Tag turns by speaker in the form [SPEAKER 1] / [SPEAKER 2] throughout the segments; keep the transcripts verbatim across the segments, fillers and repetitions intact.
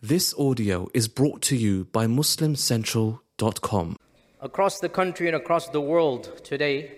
[SPEAKER 1] This audio is brought to you by Muslim Central dot com.
[SPEAKER 2] Across the country and across the world today,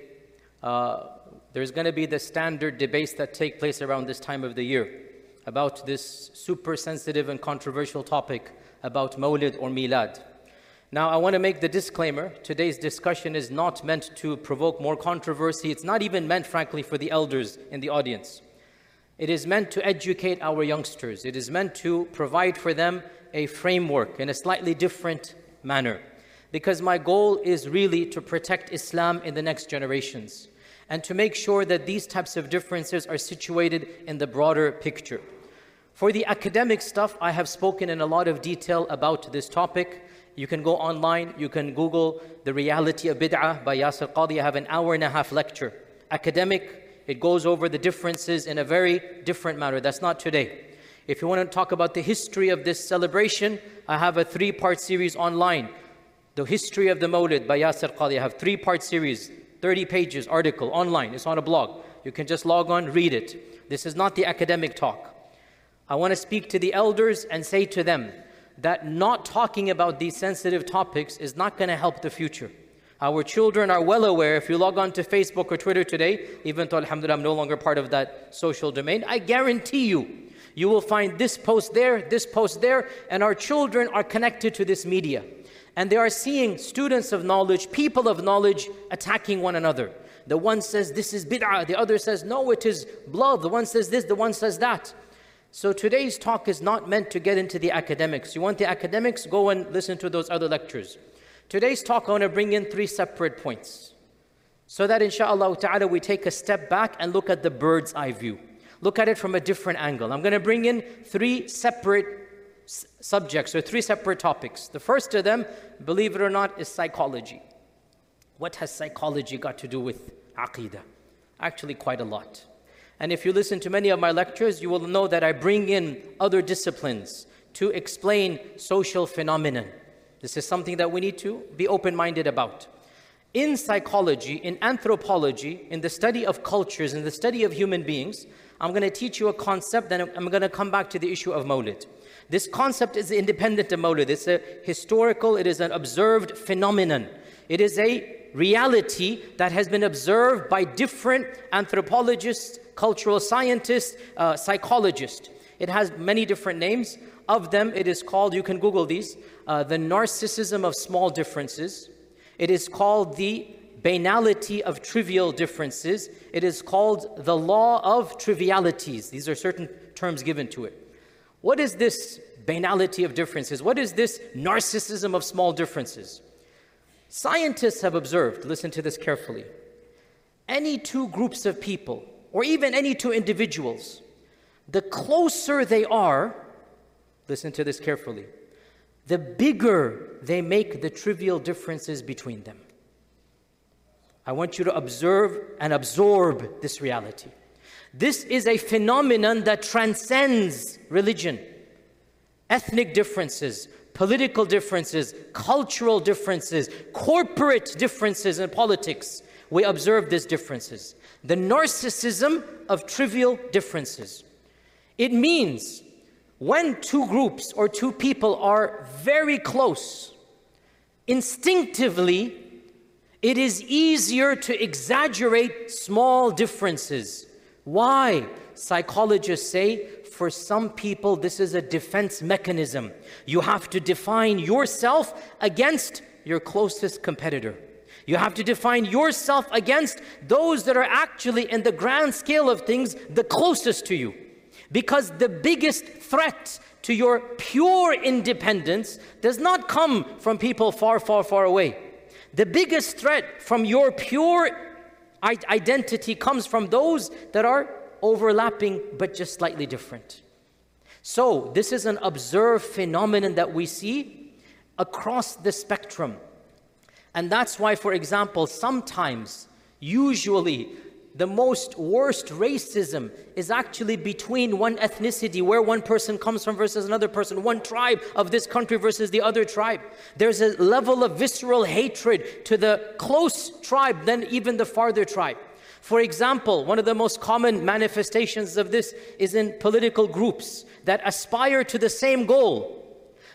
[SPEAKER 2] uh, there's going to be the standard debates that take place around this time of the year about this super sensitive and controversial topic about Mawlid or Milad. Now, I want to make the disclaimer, today's discussion is not meant to provoke more controversy. It's not even meant, frankly, for the elders in the audience. It is meant to educate our youngsters. It is meant to provide for them a framework in a slightly different manner. Because my goal is really to protect Islam in the next generations and to make sure that these types of differences are situated in the broader picture. For the academic stuff, I have spoken in a lot of detail about this topic. You can go online, you can Google The Reality of Bid'ah by Yasir Qadhi. I have an hour and a half lecture. Academic, it goes over the differences in a very different manner. That's not today. If you want to talk about the history of this celebration, I have a three-part series online. The History of the Mawlid by Yasir Qadhi. I have three-part series, thirty pages, article, online. It's on a blog. You can just log on, read it. This is not the academic talk. I want to speak to the elders and say to them that not talking about these sensitive topics is not going to help the future. Our children are well aware, if you log on to Facebook or Twitter today, even though alhamdulillah I'm no longer part of that social domain, I guarantee you, you will find this post there, this post there, and our children are connected to this media. And they are seeing students of knowledge, people of knowledge, attacking one another. The one says this is bid'ah, the other says no, it is blood, the one says this, the one says that. So today's talk is not meant to get into the academics. You want the academics? Go and listen to those other lectures. Today's talk, I want to bring in three separate points so that inshaAllah ta'ala we take a step back and look at the bird's eye view. Look at it from a different angle. I'm going to bring in three separate s- subjects or three separate topics. The first of them, believe it or not, is psychology. What has psychology got to do with aqeedah? Actually, quite a lot. And if you listen to many of my lectures, you will know that I bring in other disciplines to explain social phenomenon. This is something that we need to be open-minded about. In psychology, in anthropology, in the study of cultures, in the study of human beings, I'm going to teach you a concept, then I'm going to come back to the issue of Mawlid. This concept is independent of Mawlid. It's a historical, it is an observed phenomenon. It is a reality that has been observed by different anthropologists, cultural scientists, uh, psychologists. It has many different names. Of them, it is called, you can Google these, uh, the narcissism of small differences. It is called the banality of trivial differences. It is called the law of trivialities. These are certain terms given to it. What is this banality of differences? What is this narcissism of small differences? Scientists have observed, listen to this carefully, any two groups of people, or even any two individuals, the closer they are, listen to this carefully, the bigger they make the trivial differences between them. I want you to observe and absorb this reality. This is a phenomenon that transcends religion, ethnic differences, political differences, cultural differences, corporate differences in politics. We observe these differences. The narcissism of trivial differences. It means when two groups or two people are very close, instinctively, it is easier to exaggerate small differences. Why? Psychologists say, for some people, this is a defense mechanism. You have to define yourself against your closest competitor. You have to define yourself against those that are actually, in the grand scale of things, the closest to you. Because the biggest threat to your pure independence does not come from people far, far, far away. The biggest threat from your pure identity comes from those that are overlapping but just slightly different. So this is an observed phenomenon that we see across the spectrum. And that's why, for example, sometimes, usually, the most worst racism is actually between one ethnicity, where one person comes from versus another person, one tribe of this country versus the other tribe. There's a level of visceral hatred to the close tribe than even the farther tribe. For example, one of the most common manifestations of this is in political groups that aspire to the same goal.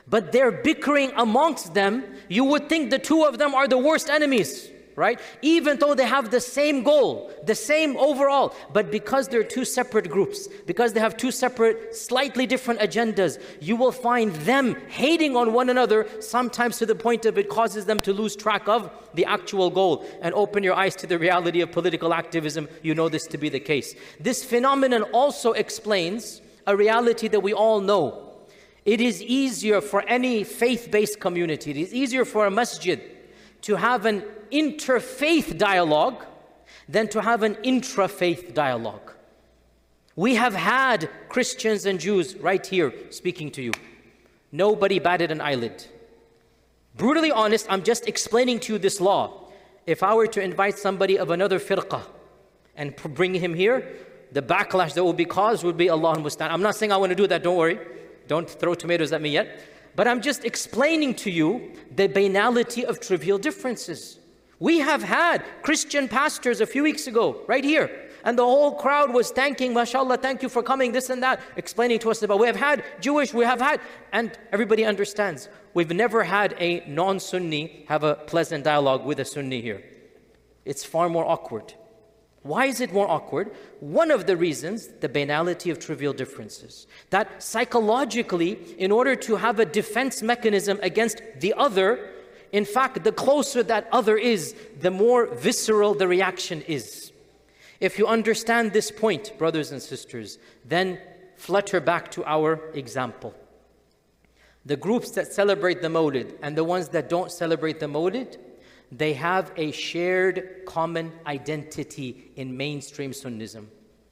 [SPEAKER 2] but they're bickering amongst them, you would think the two of them are the worst enemies, right? Even though they have the same goal, the same overall, but because they're two separate groups, because they have two separate, slightly different agendas, you will find them hating on one another, sometimes to the point of it causes them to lose track of the actual goal. And open your eyes to the reality of political activism, you know this to be the case. This phenomenon also explains a reality that we all know. It is easier for any faith-based community, it is easier for a masjid to have an interfaith dialogue than to have an intra-faith dialogue. We have had Christians and Jews right here speaking to you. Nobody batted an eyelid. Brutally honest, I'm just explaining to you this law. If I were to invite somebody of another firqah and bring him here, the backlash that would be caused would be Allahul Musta'an. I'm not saying I want to do that, don't worry. Don't throw tomatoes at me yet. But I'm just explaining to you the banality of trivial differences. We have had Christian pastors a few weeks ago, right here, and the whole crowd was thanking, mashallah, thank you for coming, this and that, explaining to us about, we have had Jewish, we have had, and everybody understands. We've never had a non-Sunni have a pleasant dialogue with a Sunni here. It's far more awkward. Why is it more awkward? One of the reasons, the banality of trivial differences. That psychologically, in order to have a defense mechanism against the other, in fact, the closer that other is, the more visceral the reaction is. If you understand this point, brothers and sisters, then flutter back to our example. The groups that celebrate the Mawlid and the ones that don't celebrate the Mawlid, they have a shared common identity in mainstream Sunnism.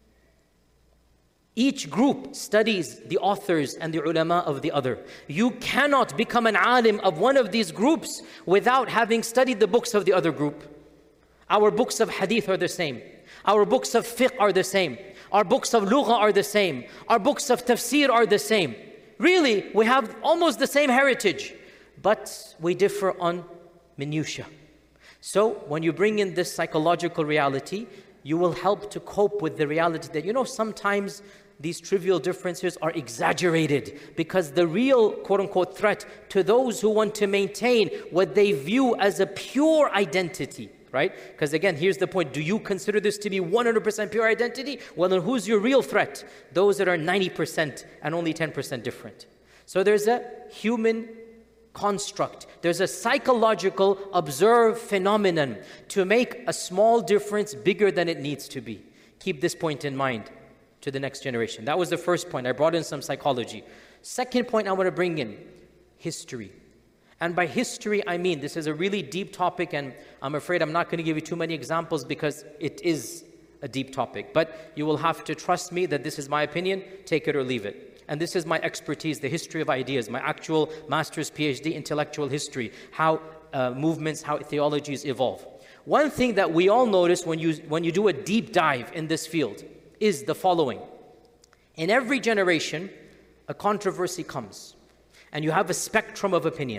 [SPEAKER 2] Each group studies the authors and the ulama of the other. You cannot become an alim of one of these groups without having studied the books of the other group. Our books of hadith are the same. Our books of fiqh are the same. Our books of lugha are the same. Our books of tafsir are the same. Really, we have almost the same heritage, but we differ on minutiae. So when you bring in this psychological reality, you will help to cope with the reality that, you know, sometimes these trivial differences are exaggerated because the real quote-unquote threat to those who want to maintain what they view as a pure identity, right? Because again, here's the point. Do you consider this to be one hundred percent pure identity? Well, then who's your real threat? Those that are ninety percent and only ten percent different. So there's a human construct. There's a psychological observed phenomenon to make a small difference bigger than it needs to be. Keep this point in mind to the next generation. That was the first point. I brought in some psychology. Second point I want to bring in, history. And by history, I mean, this is a really deep topic, and I'm afraid I'm not going to give you too many examples because it is a deep topic. But you will have to trust me that this is my opinion, take it or leave it. And this is my expertise, the history of ideas, my actual master's, PhD, intellectual history, how uh, movements, how theologies evolve. One thing that we all notice when you, when you do a deep dive in this field is the following. In every generation, a controversy comes, and you have a spectrum of opinion.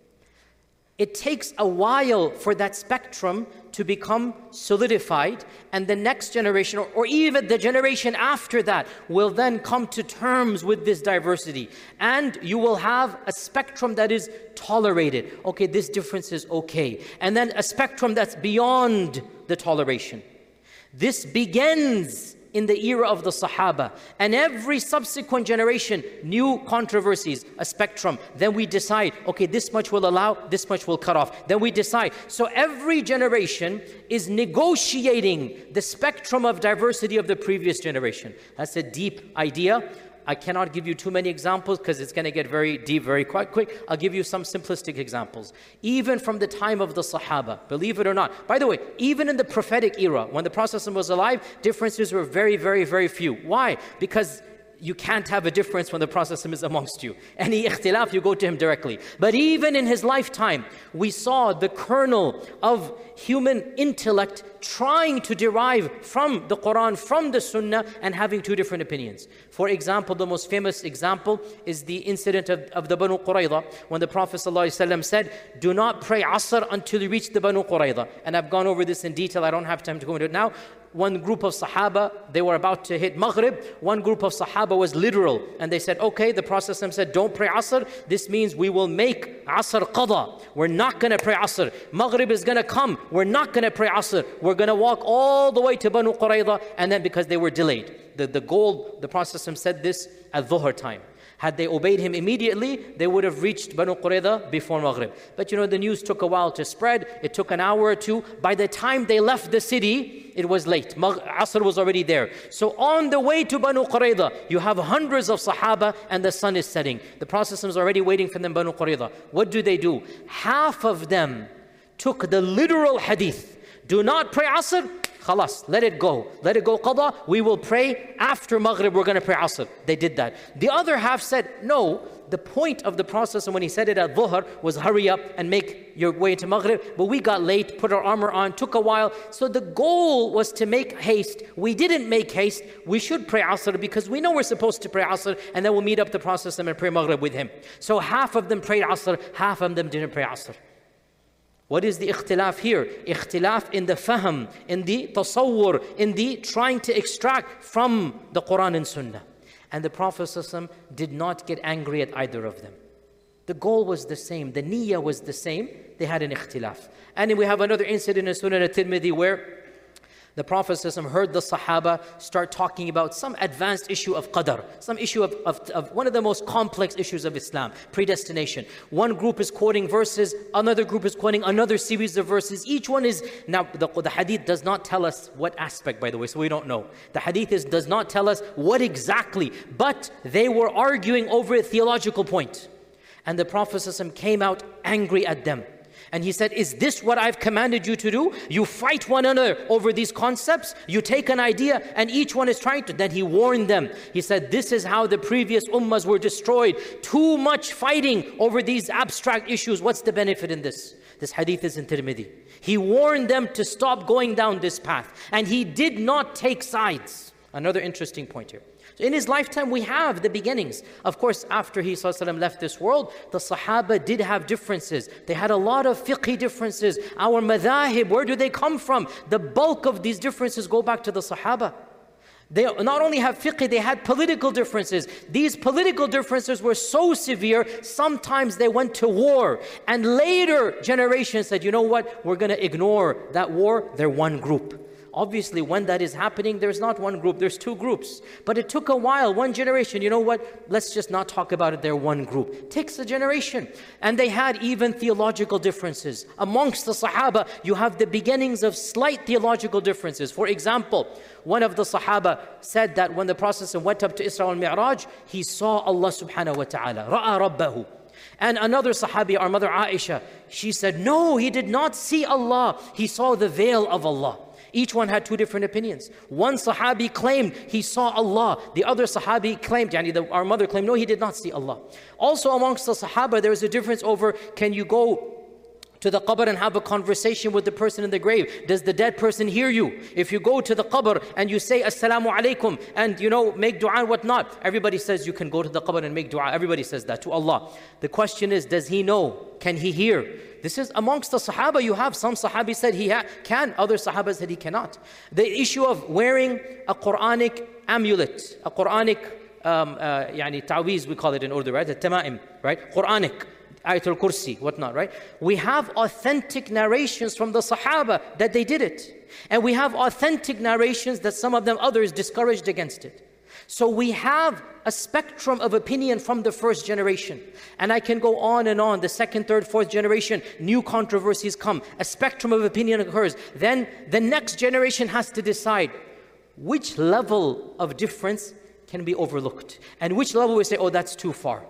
[SPEAKER 2] It takes a while for that spectrum to become solidified, and the next generation, or, or even the generation after that, will then come to terms with this diversity. And you will have a spectrum that is tolerated. Okay, this difference is okay. And then a spectrum that's beyond the toleration. This begins in the era of the Sahaba, and every subsequent generation, new controversies, a spectrum. Then we decide, okay, this much will allow, this much will cut off. Then we decide. So every generation is negotiating the spectrum of diversity of the previous generation. That's a deep idea. I cannot give you too many examples because it's going to get very deep very quite quick. I'll give you some simplistic examples. Even from the time of the Sahaba, believe it or not. By the way, even in the prophetic era, when the Prophet was alive, differences were very, very, very few. Why? Because you can't have a difference when the Prophet is amongst you. Any ikhtilaf, you go to him directly. But even in his lifetime, we saw the kernel of human intellect trying to derive from the Quran, from the Sunnah, and having two different opinions. For example, the most famous example is the incident of, of the Banu Qurayza, when the Prophet ﷺ said, do not pray Asr until you reach the Banu Qurayza. And I've gone over this in detail, I don't have time to go into it now. one group of Sahaba, they were about to hit Maghrib. One group of Sahaba was literal. And they said, okay, the Prophet said, don't pray Asr. This means we will make Asr qada. We're not going to pray Asr. Maghrib is going to come. We're not going to pray Asr. We're going to walk all the way to Banu Qurayza. And then because they were delayed. The, the goal, the Prophet said this at Dhuhr time. Had they obeyed him immediately, they would have reached Banu Qurayza before Maghrib. But you know, the news took a while to spread. It took an hour or two. By the time they left the city, it was late. Asr was already there. So on the way to Banu Qurayza, you have hundreds of Sahaba and the sun is setting. The Prophet is already waiting for them, Banu Qurayza. What do they do? Half of them took the literal hadith. Do not pray Asr. Khalas, let it go. Let it go qada. We will pray after Maghrib. We're going to pray Asr. They did that. The other half said, no, the point of the Prophet when he said it at Dhuhr was hurry up and make your way to Maghrib. But we got late, put our armor on, took a while. So the goal was to make haste. We didn't make haste. We should pray Asr because we know we're supposed to pray Asr and then we'll meet up the Prophet and pray Maghrib with him. So half of them prayed Asr, half of them didn't pray Asr. What is the ikhtilaf here? Ikhtilaf in the fahm, in the tasawwur, in the trying to extract from the Quran and Sunnah. And the Prophet ﷺ did not get angry at either of them. The goal was the same. The niyyah was the same. They had an ikhtilaf. And we have another incident in Sunan al-Tirmidhi where the Prophet ﷺ heard the Sahaba start talking about some advanced issue of qadr, some issue of, of, of one of the most complex issues of Islam, predestination. One group is quoting verses, another group is quoting another series of verses. Each one is, now the, the hadith does not tell us what aspect, by the way, so we don't know. The hadith is, does not tell us what exactly, but they were arguing over a theological point. And the Prophet ﷺ came out angry at them. And he said, is this what I've commanded you to do? You fight one another over these concepts. You take an idea and each one is trying to. Then he warned them. He said, this is how the previous ummahs were destroyed. Too much fighting over these abstract issues. What's the benefit in this? This hadith is in Tirmidhi. He warned them to stop going down this path. And he did not take sides. Another interesting point here. In his lifetime, we have the beginnings. Of course, after he ﷺ left this world, the Sahaba did have differences. They had a lot of fiqhi differences. Our madhahib, where do they come from? The bulk of these differences go back to the Sahaba. They not only have fiqh, they had political differences. These political differences were so severe, sometimes they went to war. And later generations said, you know what, we're going to ignore that war. They're one group. Obviously, when that is happening, there's not one group, there's two groups. But it took a while, one generation, you know what, let's just not talk about it, they're one group. It takes a generation. And they had even theological differences. Amongst the Sahaba, you have the beginnings of slight theological differences. For example, one of the Sahaba said that when the Prophet went up to Isra al-Mi'raj, he saw Allah subhanahu wa ta'ala, ra'a rabbahu. And another Sahabi, our mother Aisha, she said, no, he did not see Allah, he saw the veil of Allah. Each one had two different opinions. One Sahabi claimed he saw Allah. The other Sahabi claimed, yani the, our mother claimed, no, he did not see Allah. Also amongst the Sahaba, there is a difference over, can you go to the qabr and have a conversation with the person in the grave? Does the dead person hear you? If you go to the qabr and you say assalamu alaikum and you know make dua and whatnot, everybody says you can go to the qabr and make dua. Everybody says that to Allah. The question is, does he know? Can he hear? This is amongst the Sahaba. You have some Sahabi said he ha- can, other Sahaba said he cannot. The issue of wearing a Quranic amulet, a Quranic um, uh, yani ta'weez we call it in Urdu, right? A tama'im, right? Quranic. Ayatul Kursi, whatnot, right? We have authentic narrations from the Sahaba that they did it. And we have authentic narrations that some of them others discouraged against it. So we have a spectrum of opinion from the first generation. And I can go on and on, the second, third, fourth generation, new controversies come, a spectrum of opinion occurs. Then the next generation has to decide which level of difference can be overlooked and which level we say, oh, that's too far.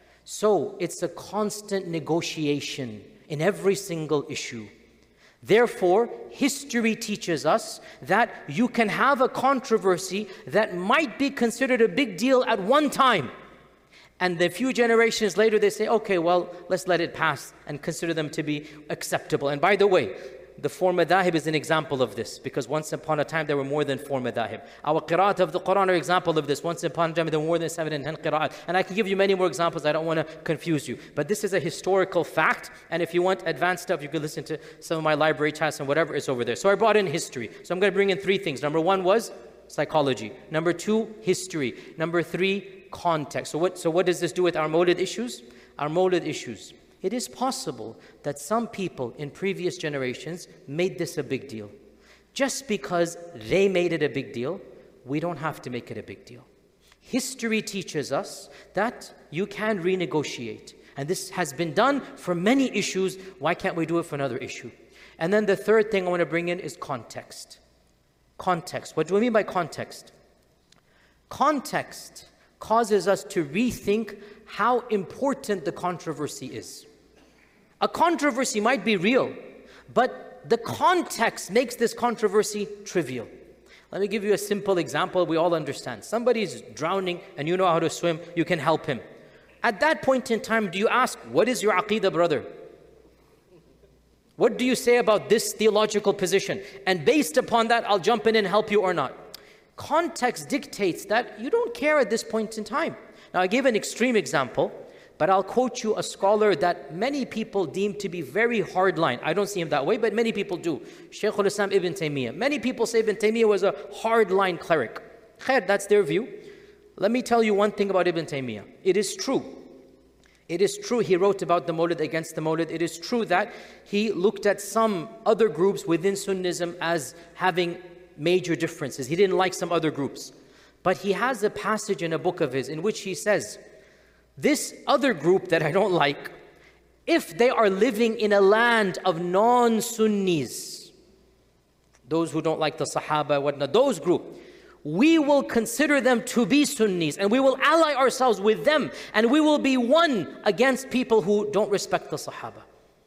[SPEAKER 2] So it's a constant negotiation in every single issue. Therefore, history teaches us that you can have a controversy that might be considered a big deal at one time. And a few generations later, they say, okay, well, let's let it pass and consider them to be acceptable. And by the way, the four madahib is an example of this, because once upon a time there were more than four madahib. Our qira'at of the Quran are an example of this. Once upon a time there were more than seven and ten qira'at. And I can give you many more examples, I don't want to confuse you. But this is a historical fact, and if you want advanced stuff, you can listen to some of my library chats and whatever is over there. So I brought in history. So I'm going to bring in three things. Number one was psychology. Number two, history. Number three, context. So what, so what does this do with our Mawlid issues? Our Mawlid issues. It is possible that some people in previous generations made this a big deal. Just because they made it a big deal, we don't have to make it a big deal. History teaches us that you can renegotiate. And this has been done for many issues. Why can't we do it for another issue? And then the third thing I want to bring in is context. Context. What do we mean by context? Context causes us to rethink how important the controversy is. A controversy might be real, but the context makes this controversy trivial. Let me give you a simple example we all understand. Somebody's drowning and you know how to swim, you can help him. At that point in time, do you ask, what is your aqeedah, brother? What do you say about this theological position? And based upon that, I'll jump in and help you or not. Context dictates that you don't care at this point in time. Now, I gave an extreme example, but I'll quote you a scholar that many people deem to be very hardline. I don't see him that way, but many people do. Shaykh al-Islam Ibn Taymiyyah. Many people say Ibn Taymiyyah was a hardline cleric. Khair, that's their view. Let me tell you one thing about Ibn Taymiyyah. It is true. It is true he wrote about the Mawlid, against the Mawlid. It is true that he looked at some other groups within Sunnism as having major differences. He didn't like some other groups. But he has a passage in a book of his in which he says, this other group that I don't like, if they are living in a land of non-Sunnis, those who don't like the Sahaba, whatnot, those group, we will consider them to be Sunnis and we will ally ourselves with them and we will be one against people who don't respect the Sahaba.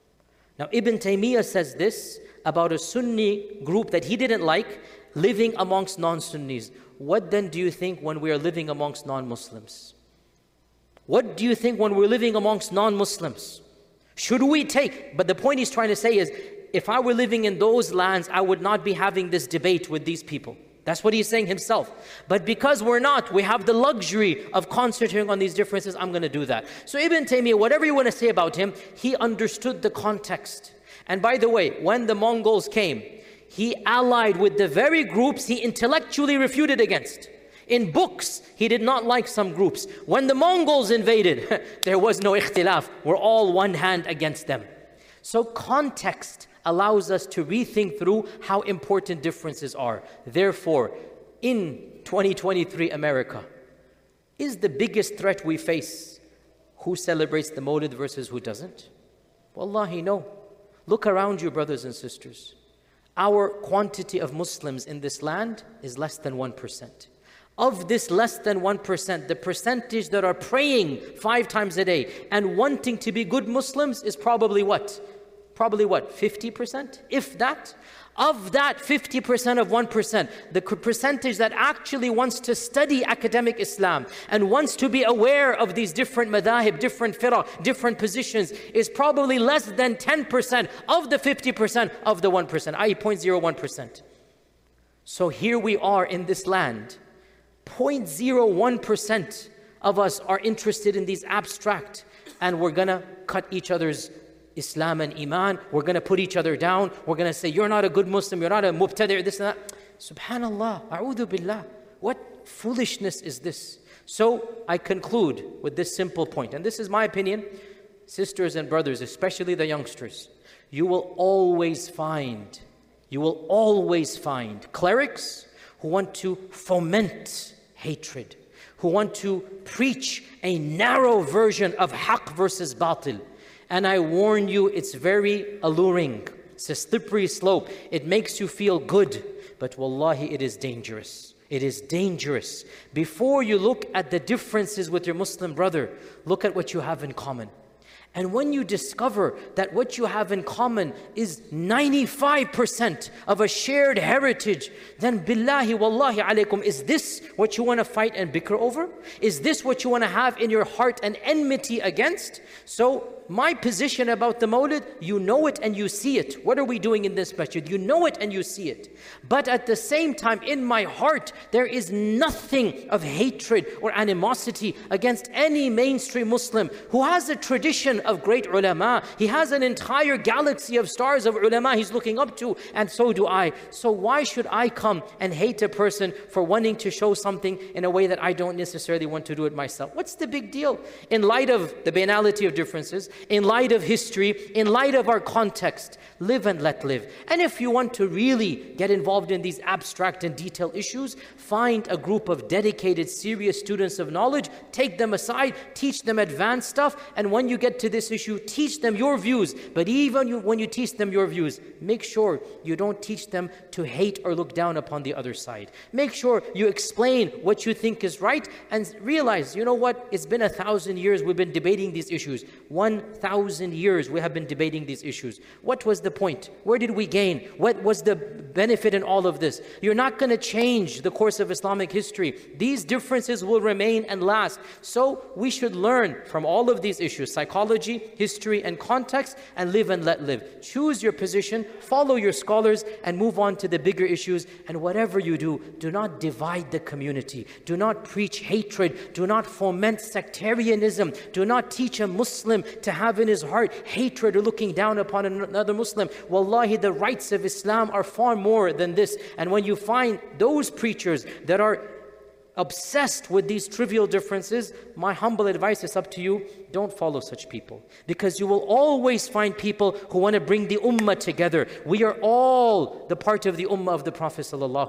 [SPEAKER 2] Now Ibn Taymiyyah says this about a Sunni group that he didn't like living amongst non-Sunnis. What then do you think when we are living amongst non-Muslims? What do you think when we're living amongst non-Muslims? Should we take, but the point he's trying to say is, if I were living in those lands, I would not be having this debate with these people. That's what he's saying himself. But because we're not, we have the luxury of concentrating on these differences, I'm going to do that. So Ibn Taymiyyah, whatever you want to say about him, he understood the context. And by the way, when the Mongols came, he allied with the very groups he intellectually refuted against. In books, he did not like some groups. When the Mongols invaded, there was no ikhtilaf. We're all one hand against them. So context allows us to rethink through how important differences are. Therefore, in twenty twenty-three America, is the biggest threat we face who celebrates the Mawlid versus who doesn't? Wallahi, no. Look around you, brothers and sisters. Our quantity of Muslims in this land is less than one percent. Of this less than one percent, the percentage that are praying five times a day and wanting to be good Muslims is probably what? Probably what? fifty percent? If that? Of that fifty percent of one percent, the percentage that actually wants to study academic Islam and wants to be aware of these different madahib, different firaq, different positions is probably less than ten percent of the fifty percent of the one percent, that is zero point zero one percent. So here we are in this land, zero point zero one percent of us are interested in these abstract, and we're gonna cut each other's Islam and Iman, we're going to put each other down, we're going to say, you're not a good Muslim, you're not a mubtadi', this and that. Subhanallah, a'udhu billah. What foolishness is this? So I conclude with this simple point, and this is my opinion, sisters and brothers, especially the youngsters, you will always find, you will always find clerics who want to foment hatred, who want to preach a narrow version of haqq versus batil. And I warn you, it's very alluring. It's a slippery slope. It makes you feel good. But wallahi, it is dangerous. It is dangerous. Before you look at the differences with your Muslim brother, look at what you have in common. And when you discover that what you have in common is ninety-five percent of a shared heritage, then billahi wallahi alaykum, is this what you want to fight and bicker over? Is this what you want to have in your heart an enmity against? So my position about the Mawlid, you know it and you see it. What are we doing in this masjid? You know it and you see it. But at the same time, in my heart, there is nothing of hatred or animosity against any mainstream Muslim who has a tradition of great ulama. He has an entire galaxy of stars of ulama he's looking up to, and so do I. So why should I come and hate a person for wanting to show something in a way that I don't necessarily want to do it myself? What's the big deal? In light of the banality of differences, in light of history, in light of our context, live and let live. And if you want to really get involved in these abstract and detailed issues, find a group of dedicated, serious students of knowledge, take them aside, teach them advanced stuff, and when you get to this issue, teach them your views. But even you, when you teach them your views, make sure you don't teach them to hate or look down upon the other side. Make sure you explain what you think is right and realize, you know what, it's been a thousand years we've been debating these issues. One thousand years we have been debating these issues. What was the point? Where did we gain? What was the benefit in all of this? You're not going to change the course of Islamic history. These differences will remain and last. So we should learn from all of these issues, psychology, history, and context, and live and let live. Choose your position, follow your scholars, and move on to the bigger issues. And whatever you do, do not divide the community. Do not preach hatred. Do not foment sectarianism. Do not teach a Muslim to have in his heart hatred or looking down upon another Muslim. Wallahi, the rights of Islam are far more than this. And when you find those preachers that are obsessed with these trivial differences, my humble advice is up to you, don't follow such people. Because you will always find people who want to bring the ummah together. We are all the part of the ummah of the Prophet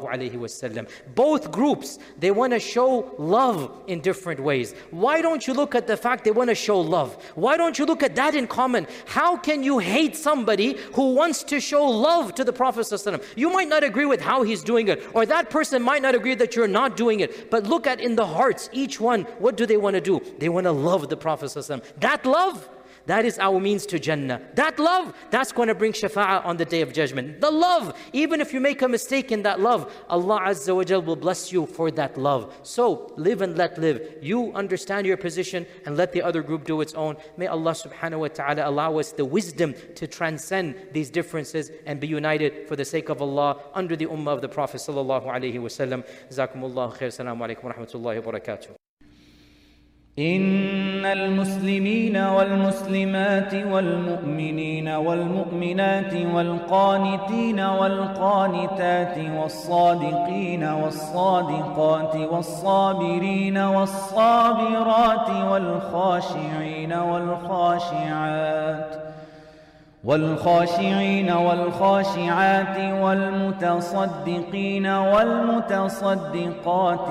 [SPEAKER 2] ﷺ. Both groups, they want to show love in different ways. Why don't you look at the fact they want to show love? Why don't you look at that in common? How can you hate somebody who wants to show love to the Prophet ﷺ? You might not agree with how he's doing it, or that person might not agree that you're not doing it, but But look at in the hearts, each one, what do they want to do? They want to love the Prophet ﷺ. That love, that is our means to Jannah. That love, that's going to bring shafa'ah on the Day of Judgment. The love, even if you make a mistake in that love, Allah Azza wa Jal will bless you for that love. So live and let live. You understand your position and let the other group do its own. May Allah subhanahu wa ta'ala allow us the wisdom to transcend these differences and be united for the sake of Allah under the ummah of the Prophet sallallahu alayhi wa sallam. Jazakumullahu khair. Assalamu alaikum wa rahmatullahi wa barakatuh.
[SPEAKER 3] إن المسلمين والمسلمات والمؤمنين والمؤمنات والقانتين والقانتات والصادقين والصادقات والصابرين والصابرات والخاشعين والخاشعات والخاشعين والخاشعات والمتصدقين والمتصدقات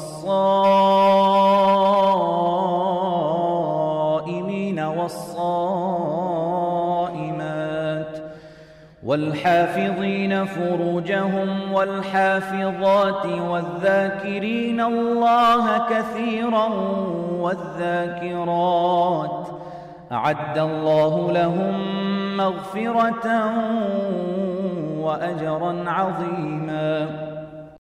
[SPEAKER 3] والصائمين والصائمات والحافظين فروجهم والحافظات والذاكرين الله كثيرا والذاكرات أعد الله لهم مغفرة وأجرا عظيما.